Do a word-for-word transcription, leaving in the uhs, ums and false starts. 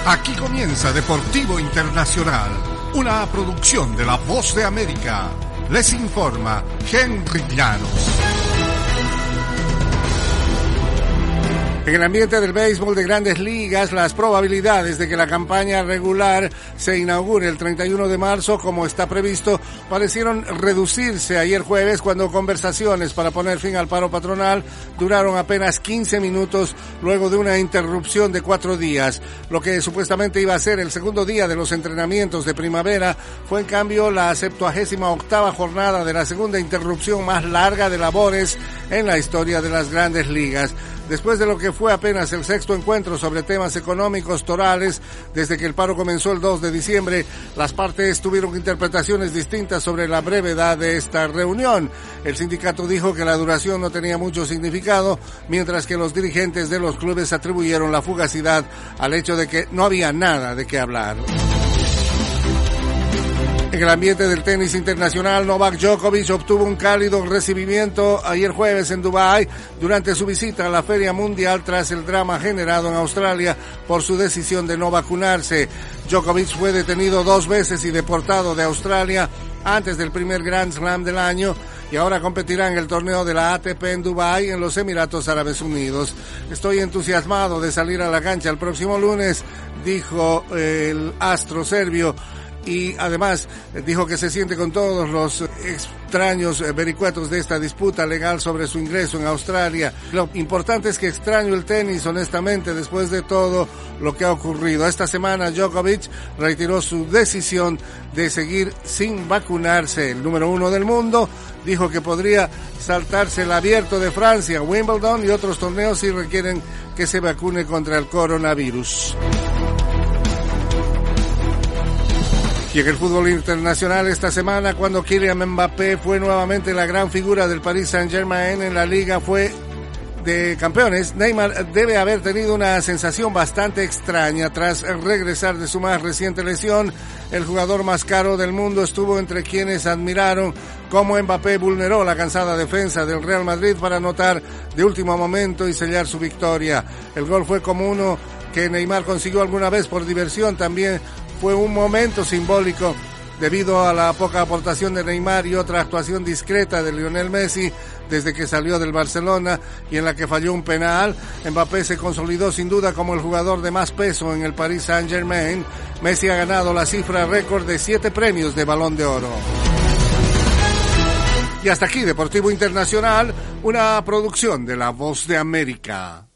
Aquí comienza Deportivo Internacional, una producción de La Voz de América. Les informa Henry Llanos. En el ambiente del béisbol de Grandes Ligas, las probabilidades de que la campaña regular se inaugure el treinta y uno de marzo, como está previsto, parecieron reducirse ayer jueves cuando conversaciones para poner fin al paro patronal duraron apenas quince minutos luego de una interrupción de cuatro días. Lo que supuestamente iba a ser el segundo día de los entrenamientos de primavera fue en cambio la septuagésima octava jornada de la segunda interrupción más larga de labores en la historia de las Grandes Ligas. Después de lo que fue apenas el sexto encuentro sobre temas económicos torales, desde que el paro comenzó el dos de diciembre, las partes tuvieron interpretaciones distintas sobre la brevedad de esta reunión. El sindicato dijo que la duración no tenía mucho significado, mientras que los dirigentes de los clubes atribuyeron la fugacidad al hecho de que no había nada de qué hablar. En el ambiente del tenis internacional, Novak Djokovic obtuvo un cálido recibimiento ayer jueves en Dubái durante su visita a la Feria Mundial tras el drama generado en Australia por su decisión de no vacunarse. Djokovic fue detenido dos veces y deportado de Australia antes del primer Grand Slam del año y ahora competirá en el torneo de la A T P en Dubái, en los Emiratos Árabes Unidos. Estoy entusiasmado de salir a la cancha el próximo lunes, dijo el astro serbio. Y además dijo que se siente con todos los extraños vericuetos de esta disputa legal sobre su ingreso en Australia. Lo importante es que extraño el tenis, honestamente, después de todo lo que ha ocurrido. Esta semana Djokovic reiteró su decisión de seguir sin vacunarse. El número uno del mundo dijo que podría saltarse el Abierto de Francia, Wimbledon y otros torneos si requieren que se vacune contra el coronavirus. Y en el fútbol internacional esta semana, cuando Kylian Mbappé fue nuevamente la gran figura del Paris Saint-Germain en la Liga fue de Campeones, Neymar debe haber tenido una sensación bastante extraña tras regresar de su más reciente lesión. El jugador más caro del mundo estuvo entre quienes admiraron cómo Mbappé vulneró la cansada defensa del Real Madrid para anotar de último momento y sellar su victoria. El gol fue como uno que Neymar consiguió alguna vez por diversión. También fue un momento simbólico debido a la poca aportación de Neymar y otra actuación discreta de Lionel Messi desde que salió del Barcelona y en la que falló un penal. Mbappé se consolidó sin duda como el jugador de más peso en el Paris Saint-Germain. Messi ha ganado la cifra récord de siete premios de Balón de Oro. Y hasta aquí Deportivo Internacional, una producción de La Voz de América.